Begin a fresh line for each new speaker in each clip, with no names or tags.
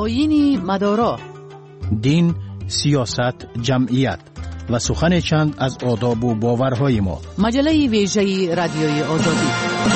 آیین مدارا،
دین، سیاست، جمعیت و سخن چند از آداب و باورهای ما.
مجله ویژه رادیوی آزادی.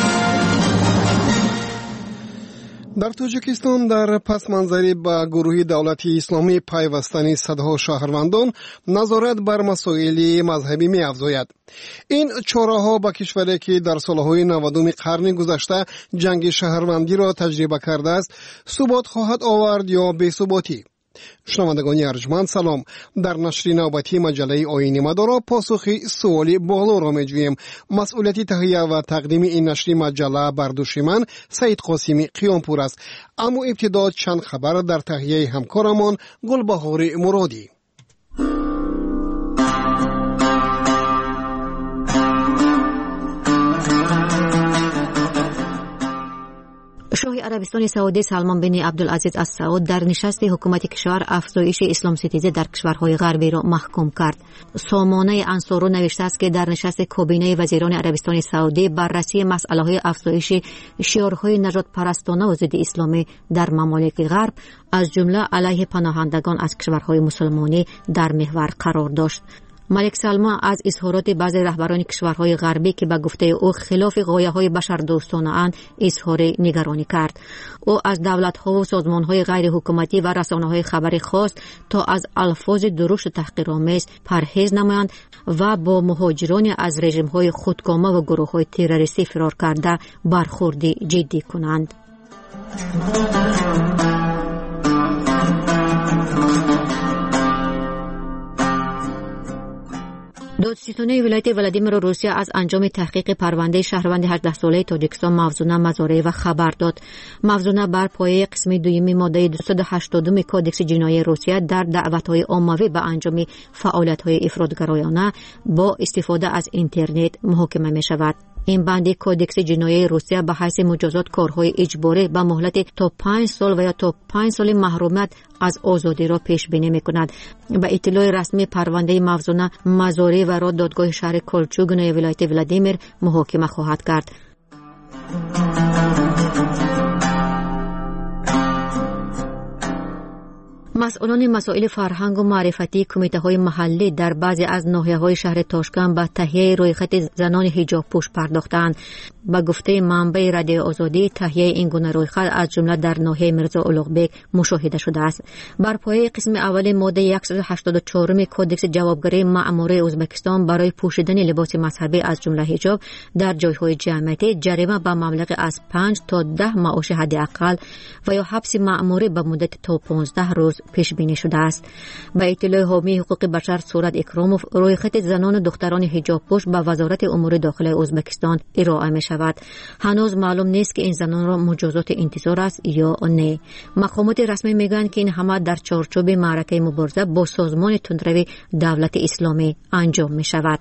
در تاجیکستان در پس منظری به گروه دولتی اسلامی پیوستنی صدها شهروندان نظارت بر مسائل مذهبی می افزاید. این چاره‌ها با کشوری که در سالهای 90 قرن گذشته جنگ شهروندی را تجربه کرده است ثبات خواهد آورد یا بی‌ثباتی؟ شنوندگان ارجمند سلام. در نشر نوبتی مجله آیین مدارا پاسخی سوال بالا را می‌جوییم. مسئولیت تهیه و تقدیم این نشر مجله بر دوش من سید قاسمی قیامپور است. اما ابتدا چند خبر در تهیه همکارمان گلبهار مرادی.
شاه عربستان سعودی سلمان بن عبدالعزیز از سعود در نشست حکومت کشور افزایش اسلام ستیزی در کشورهای غربی را محکوم کرد. سامانه انصارو نوشته است که در نشست کابینه وزیران عربستان سعودی بررسی مسئله‌های افزایش شعارهای نجات پرستانه و ضد اسلامی در ممالک غرب از جمله علیه پناهندگان از کشورهای مسلمانی در محور قرار داشت. ملک سلمان از اظهارات بعضی رهبران کشورهای غربی که به گفته او خلاف غایه‌های بشردوستانه اند اظهار نگرانی کرد. او از دولت‌ها و سازمان‌های غیر حکومتی و رسانه‌های خبری خواست تا از الفاظ درشت و تحقیرآمیز پرهیز نمایند و با مهاجران از رژیم‌های خودکامه و گروه‌های تروریستی فرار کرده برخورد جدی کنند. دادستانی ولایت ولادیمیر روسیه از انجام تحقیق پرونده شهروند 18 ساله تاجیکستان موزونه مزارع و خبر داد. موزونه بر پایه قسم دویمی ماده 280 کودکس جنایی روسیه در دعوت‌های عمومی به انجام فعالیت‌های افراط‌گرایانه با استفاده از اینترنت محاکمه می‌شود. این بند کودکس جنایی روسیه به حیث مجازات کارهای اجباری به مهلت تا 5 سال و یا تا 5 سال محرومیت از آزادی را پیش بینی می‌کند. به اطلاع رسمی پرونده موزونه مزارع و را دادگاه شهر کلچوگنای ولایت ولادیمیر محاکمه خواهد کرد. مسئولان مسائل فرهنگ و معرفتی کمیته‌های محلی در بعضی از ناحیه‌های شهر تاشکند به تهیه رویخط زنان حجاب پوش پرداختند. با گفته منبع رادیو آزادی تهیه این گونه رویخط از جمله در ناحیه میرزا اولوغبک مشاهده شده است. بر پایه قسم اول ماده 184 کودکس جوابگری مأموره ازبکستان برای پوشیدن لباس مذهبی از جمله حجاب در جایهای جمعیتی جریمه به مبلغ از 5 تا 10 معاش حداقل و یا حبس مأموره به مدت تا 15 روز پیش بینی شده است. به اطلاع حامی حقوق بشر صورت اکراموف رویخط زنان و دختران حجاب پوش به وزارت امور داخلی ازبکستان ارائه می شود. هنوز معلوم نیست که این زنان را مجازات انتظار است یا نه. مقامات رسمی میگن که این همه در چارچوب معرکه مبارزه با سازمان تندروی دولت اسلامی انجام می شود.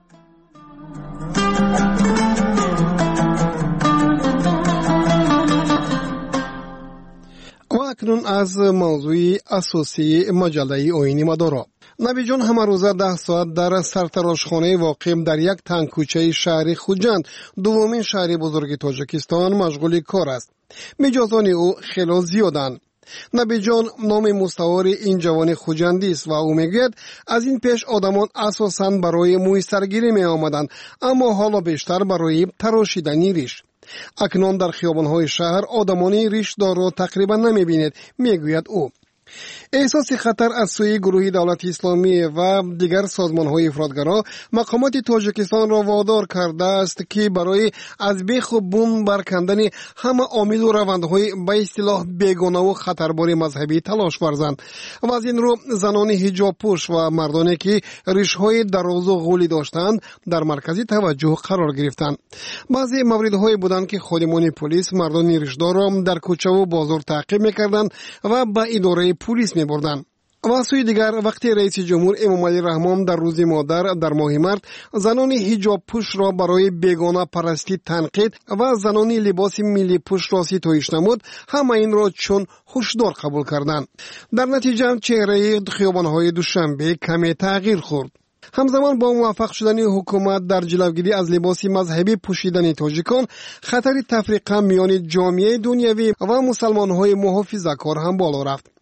و اکنون از موضوع اساسی مجله آیین مدارا. نبی جان همه روزه 10 ساعت در سرتراشخانه واقع در یک تنگ کوچه شهر خوجند دومین شهر بزرگ تاجیکستان مشغول کار است. مجازان او خیلی زیادند. نبی جان نام مستعار این جوان خوجندی است و او میگوید از این پیش آدمان اساساً برای مویسرگیری می آمدند اما حالا بیشتر برای تراشیدن ریش. اکنون در خیابان‌های شهر آدمانی ریش‌دار را تقریبا نمی‌بینید میگوید او. احساس خطر از سوی گروه دولت اسلامی و دیگر سازمان‌های افراطگرا مقامات تاجیکستان را وادار کرده است که برای از بیخ و بون برکندن همه عامل و روندهای به اصطلاح بیگانه و خطربار مذهبی تلاش ورزند و از این رو زنان حجاب پوش و مردانی که ریش‌های دراز و غولی داشتند در مرکز توجه قرار گرفتند. بعضی موردهای بودند که خادمان پلیس مردان ریشدار را در کوچه و بازار تعقیب می‌کردند و به اداره پلیس می‌بردند. و سوی دیگر وقتی رئیس جمهور امام علی رحمان در روز مادر در ماه مارس زنان حجاب پوش را برای بیگانه پرستی تنقید و زنان لباس ملی پوش را ستایش نمود، همه این را چون هشدار قبول کردند. در نتیجه چهره خیابان‌های دوشنبه کمی تغییر خورد. همزمان با موفق شدن حکومت در جلوگیری از لباس مذهبی پوشیدن تاجیکان، خطر تفریقه میان جامعه دنیوی و مسلمان‌های محافظه‌کار هم بالا رفت.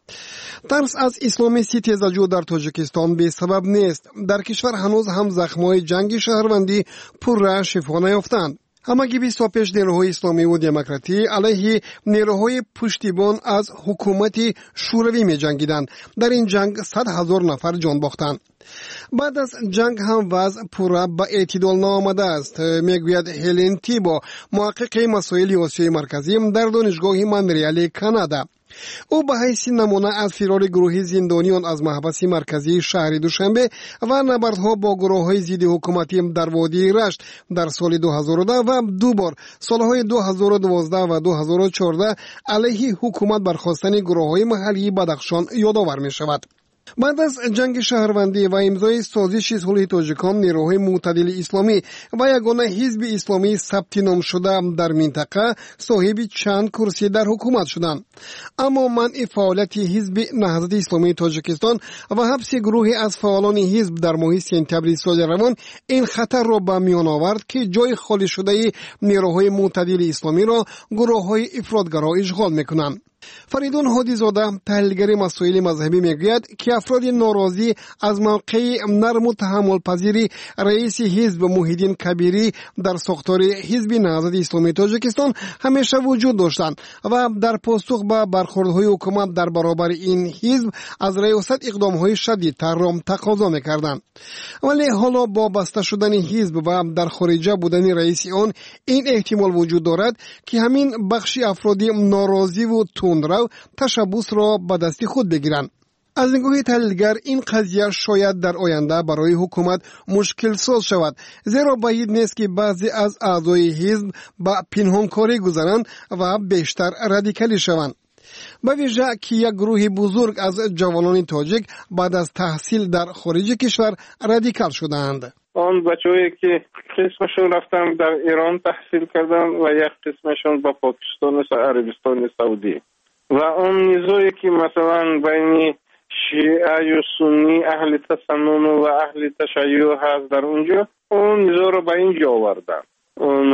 ترس از اسلامیستی تیزاجو در تاجیکستان بی سبب نیست. در کشور هنوز هم زخم‌های جنگ شهروندی پرراه شفا نیافتند. همگی 25 نیروهای اسلامی و دموکراتی علیه نیروهای پشتیبان از حکومت شوروی می جنگیدند. در این جنگ 100,000 نفر جان باختند. بعد از جنگ هم وضع پورا به اعتدال نآمده است، میگوید هلن تیبو، محقق مسائل آسیای مرکزی در دانشگاه مونترال کانادا. او به حیث نمونه از فرار گروه زندانیان از محبس مرکزی شهر دوشنبه و نبردها با گروه‌های ضد حکومتی در وادی رشت در سال 2010 و دوبار سالهای 2012 و 2014 علیه حکومت برخاستن گروه‌های محلی بدخشان یادآور می‌شود. بعد از جنگ شهروندی و امضای سازش صلح تاجیکان، نیروهای معتدل اسلامی و یگانه حزب اسلامی ثبت نام شده در منطقه صاحب چند کرسی در حکومت شدند. اما منع فعالیت حزب نهضت اسلامی تاجیکستان و حبس گروهی از فعالان حزب در ماه سپتامبر سال روان این خطر را به میان آورد که جای خالی شده نیروهای معتدل اسلامی را گروه‌های افراطگرا اشغال می‌کنند. فریدون هادیزاده، تحلیلگر مسائل مذهبی، میگوید که افراد ناراضی از موقع نرم و تحمل پذیر رئیس حزب محیدین کبیری در ساختار حزب نهضت اسلامی تاجیکستان همیشه وجود داشتند و در پاسخ به برخوردهای حکومت در برابر این حزب از ریاست اقدامهای شدیدتر را تقاضا میکردند. ولی حالا با بسته شدن حزب و در خارجه بودن رئیس آن این احتمال وجود دارد که همین بخش افرادی ناراضی و تندرو تشبث را به دست خود بگیرند. از نگاه تحلیلگر این قضیه شاید در آینده برای حکومت مشکل ساز شود، زیرا بعید نیست که بعضی از اعضای حزب به پنهانکاری گذارند و بیشتر رادیکالی شوند. به ویژه که یک گروه بزرگ از جوانان تاجیک بعد از تحصیل در خارج کشور رادیکال شدند.
آن بچه‌هایی که قسمشون رفتن در ایران تحصیل کردن و یک قسمشون با پاکستان و عربستان سعودی و اون نیزویی که مثلا بین شیعه و سنی، اهل تسنن و اهل تشیع هست در اونجا، اون نیزو رو به اینجا آوردن. اون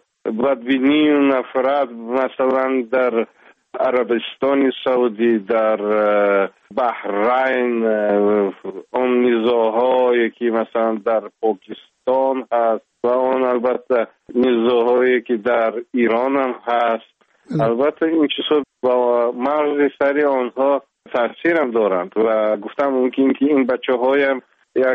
بدبینی و نفرت مثلا در عربستان سعودی، در بحرین، اون نیزوهایی که مثلا در پاکستان هست و اون البته نیزوهایی که در ایران هم هست، البته این چیزا با مغز سری آنها تاثیر هم دارند و گفتم ممکن که این بچه هایم یک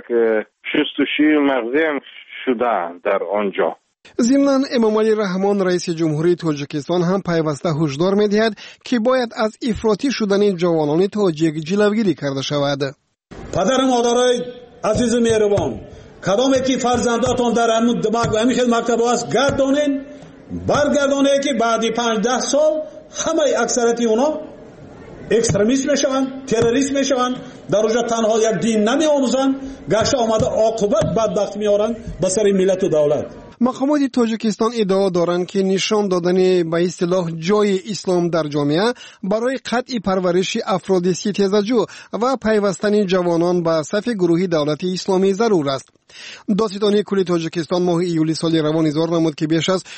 شستشوی مغزی هم شدن در آنجا.
ضمناً امام علی رحمان رئیس جمهوری تاجیکستان هم پیوسته هشدار می‌دهد که باید از افراطی شدن جوانان تاجیک جلوگیری کرده شود.
پدر مادرای عزیز مهربان، کدام که فرزنداتون در همین مکتب است گردانین، برگردانه که بعدی 5-10 سال همه اکثریت اونا اکستریمیست میشوند، تروریست میشوند، در اونجا تنها یک دین نمیآموزند، گشته آمده عاقبت بدبخت میارند به سر ملت و دولت.
مقامات تاجیکستان ادعا دارند که نشان دادن به اصطلاح جای اسلام در جامعه برای قطع پرورش افراد ستیزاجو و پیوستن جوانان به صف گروهی دولت اسلامی ضرور است. دادستانی کلی تاجیکستان ماه ایولی سال روان اظهار نمود که بیش از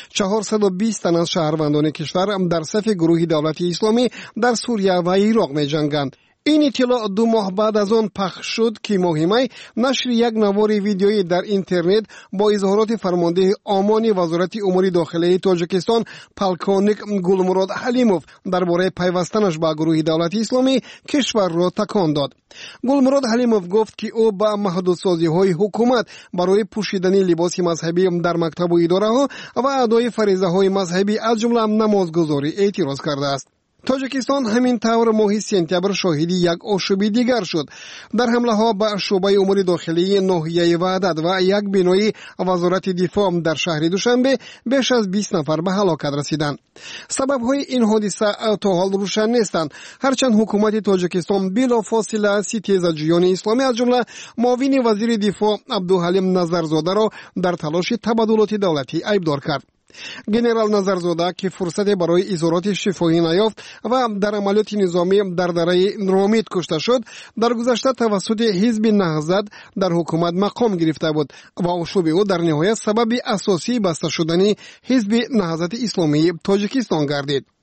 420 تن از شهروندان کشور در صف گروهی دولت اسلامی در سوریه و عراق می جنگند. این اطلاع 2 ماه بعد از آن پخش شد که ماه می نشر یک نوار ویدیویی در اینترنت با اظهارات فرمانده آمان وزارت امور داخلی تاجیکستان پالکونیک گلمراد حلیموف درباره پیوستنش به گروه دولت اسلامی کشور را تکان داد. گلمراد حلیموف گفت که او با محدودسازی‌های حکومت برای پوشیدن لباس مذهبی در مکتب و اداره‌ها و ادای فریضه‌های مذهبی از جمله نمازگزاری اعتراض کرده است. تاجیکستان همین طور ماه سپتامبر شاهد یک آشوبی دیگر شد. در حمله ها به شعبه امور داخلی ناحیه وحدت و یک بنای وزارت دفاع در شهر دوشنبه بیش از 20 نفر به هلاکت رسیدند. سبب های این حادثه تا حال روشن نیستند، هرچند حکومت تاجیکستان بلافاصله ستیزاجویان اسلامی از جمله معاون وزیر دفاع عبدالحلیم نظرزاده را در تلاش تبادلات دولتی عیبدار کرد. گنرال نظرزاده که فرصت برای اظهارات شفاهی نیافت و در عملیات نظامی در دره رامید کشته شد، در گذشته توسط حزب نهضت در حکومت مقام گرفته بود و آشوب او در نهایت سبب اساسی بسته شدن حزب نهضت اسلامی تاجیکستان گردید.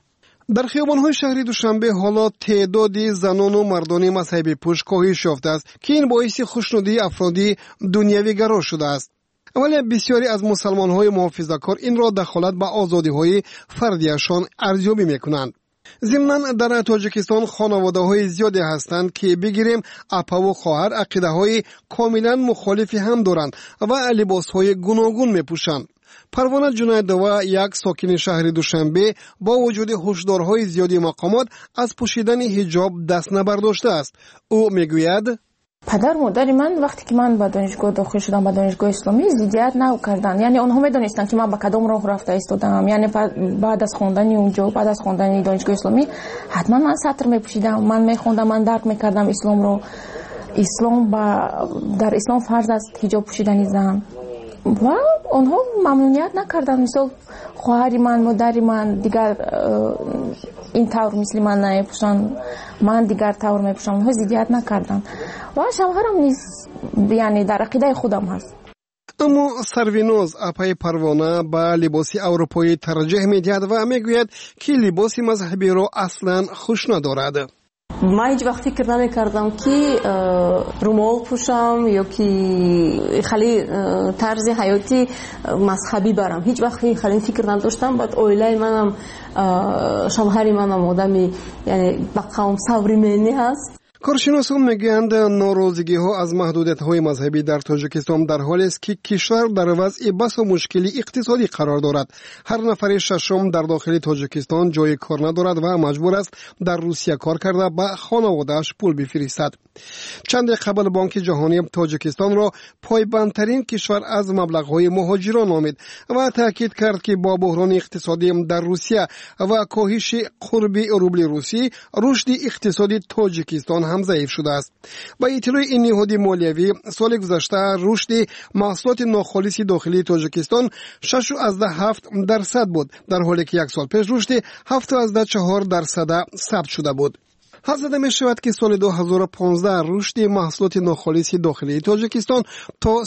در خیابان‌های شهری دوشنبه حالا تعداد زنان و مردان مذهبی پوش کاهش یافته است که این باعث خوشنودی افرادی دنیوی گرا شده است. ولی بسیاری از مسلمان‌های محافظه‌کار این را دخالت به آزادی‌های فردیشان ارزیابی می‌کنند. ضمناً در تاجیکستان خانواده‌های زیادی هستند که بگیریم اپا و خواهر عقیده‌های کاملاً مخالفی هم دارند و لباس‌های گوناگون می‌پوشند. پروانه جنیدова یک ساکن شهر دوشنبه با وجود هشدارهای زیادی مقامات از پوشیدن حجاب دست نبرداشته است. او میگوید
پدر مادر من وقتی که من به دانشگاه داخل شدم به دانشگاه اسلامی ضدیت نکردند. یعنی آنها میدونستند که من به کدام راه رفته ایستادم. یعنی بعد از خواندن اونجا، بعد از خواندن دانشگاه اسلامی حتما من سطر میپوشیدم، من میخوندم، من درک میکردم اسلام رو. اسلام در اسلام فرض است حجاب پوشیدن زن و آنها ممنونیت نکردند. مثلا خواهر من، مادر من دیگر این طور مثل من نمیپوشن، من دیگر طور میپوشم، اونها ضدیت نکردند و شوهرم نیز یعنی در عقیده خودم هست.
اما سروینوز اپای پروانه به لباس اروپایی ترجیح میدهد و میگوید که لباس مذهبی را اصلا خوش ندارد.
من هیچ وقت فکر نمی‌کردم که رومال پوشم یا که خیلی طرز حیاتی مذهبی برم. هیچ وقت خیلی فکر نداشتم. بعد اویلای منم شوهر منم آدمی یعنی با قوم صبریمنی هست.
کارشناسان میگویند ناراضگی‌ها از محدودیت‌های مذهبی در تاجیکستان در حالی است که کشور در وضع بس و مشکلی اقتصادی قرار دارد. هر نفر ششم در داخل تاجیکستان جای کار ندارد و مجبور است در روسیه کار کرده به خانواده‌اش پول بفرستد. چند قبل بانک جهانی تاجیکستان را پایبندترین کشور از مبلغ‌های مهاجران نامید و تاکید کرد که با بحران اقتصادی در روسیه و کاهش قرب روبل روسی، رشد اقتصادی تاجیکستان هم ضعیف شده است. با اطلاع این نهاد مالیوی سال گذشته رشد محصولات ناخالص داخلی تاجیکستان 6.7% بود، در حالی که یک سال پیش رشد 7.4% ثبت شده بود. حد زده می شود که سال 2015 رشد محصولات ناخالص داخلی تاجیکستان تا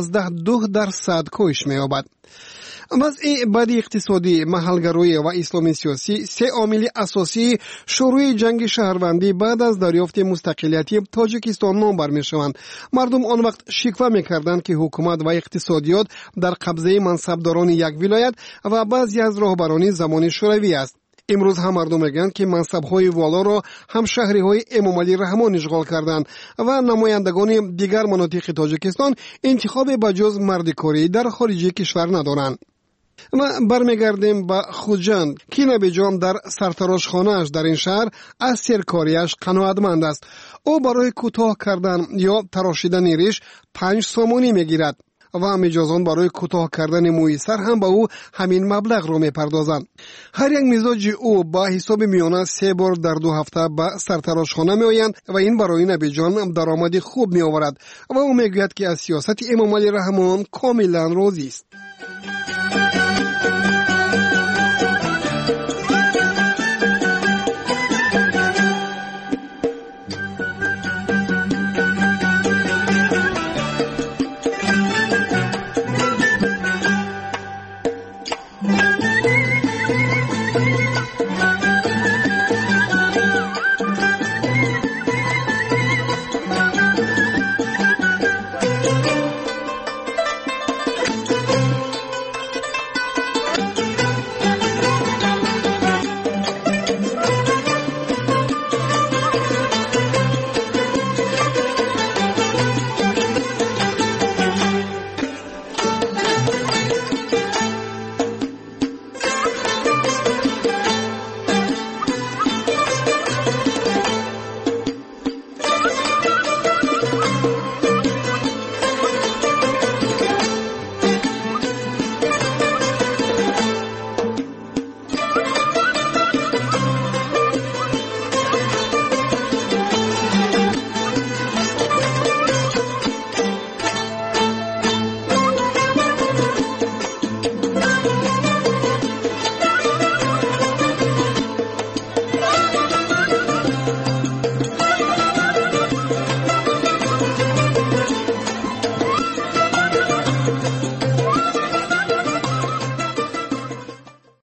3.2% کاهش می یابد. وضع بد اقتصادی، محلگرایی و اسلام سیاسی سه عامل اساسی شروع جنگ شهروندی بعد از دریافت مستقلیت تاجیکستان نام بر می شوند. مردم آن وقت شکوه می کردند که حکومت و اقتصادیات در قبضه منصبداران یک ولایت و بعضی از راهبران زمان شوروی است. امروز هم مردم میگن که منصب‌های والا را هم شهری‌های امام علی رحمان اشغال کردند و نمایندگان دیگر مناطق تاجیکستان انتخاب بجز مردکاری در خارج کشور ندارند. ما برمیگردیم به خوجند که نبیجان در سرتراشخانه‌اش در این شهر از سرکاریش قناعتمند است. او برای کوتاه کردن یا تراشیدن ریش 5 سومونی میگیرد و مجازان برای کوتاه کردن موی سر هم به او همین مبلغ را میپردازند. هر یک مزاج او با حساب میانه 3 بار در 2 هفته به سرتراشخانه میآیند و این برای نبیجان درآمد خوب میآورد و او میگوید که از سیاست امام علی رحمان کاملا راضی است.